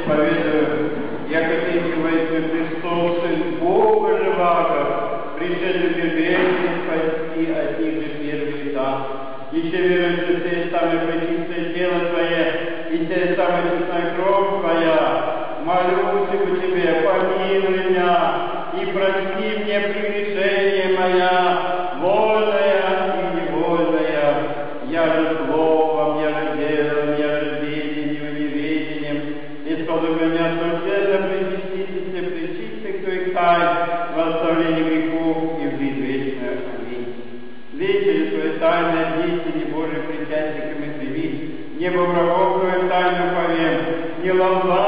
исповедую, яко Ты, Воистину Христос, Сын Бога живаго, пришедший безгрешный спасти от них же первые века. Еще верую, что Ты самое пречистое тело Твое, и Ты самая честная кровь Твоя. Молюсь у Тебе, помилуй меня, и прости мне прегрешение моя, вольная и невольная. Я же словом, я же делом, я же ведением и неведением, и чтобы меня совершенно причаститесь пречистых Твоих тайн, в оставлении грехов и в жизнь вечную. Аминь. Вечери Твои тайны от истины Божьей причастниками прими, небо врагов Твоих тайну повем, не лоза